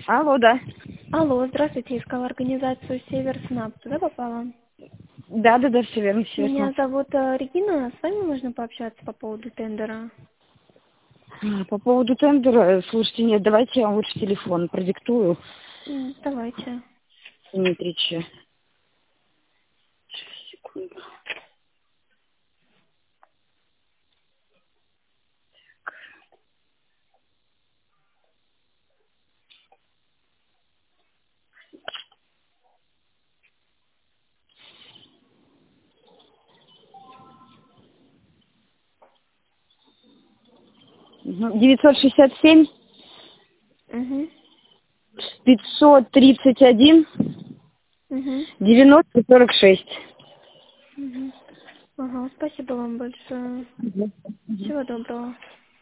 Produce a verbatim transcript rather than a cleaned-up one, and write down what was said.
Алло, да. Алло, здравствуйте, искала организацию Север СНАП. Туда попала? Да, да, да, все верно, все Меня верно. зовут э, Регина, с вами можно пообщаться по поводу тендера? А, По поводу тендера, слушайте, нет, давайте я вам лучше телефон продиктую. М, Давайте. Дмитрича. Секунду. Мгм. девятьсот шестьдесят семь Угу. пятьсот тридцать один Угу. девяносто сорок шесть. Угу. Ага, спасибо вам большое. Всего доброго.